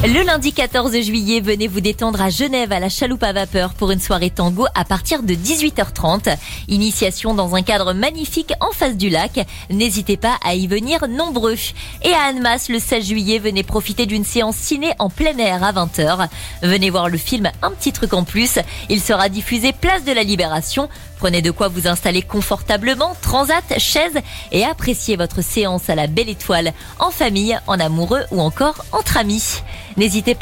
Le lundi 14 juillet, venez vous détendre à Genève à la Chaloupe à vapeur pour une soirée tango à partir de 18h30. Initiation dans un cadre magnifique en face du lac. N'hésitez pas à y venir nombreux. Et à Annemasse, le 16 juillet, venez profiter d'une séance ciné en plein air à 20h. Venez voir le film Un petit truc en plus. Il sera diffusé place de la Libération. Prenez de quoi vous installer confortablement, transat, chaise et appréciez votre séance à la belle étoile en famille, en amoureux ou encore entre amis. N'hésitez pas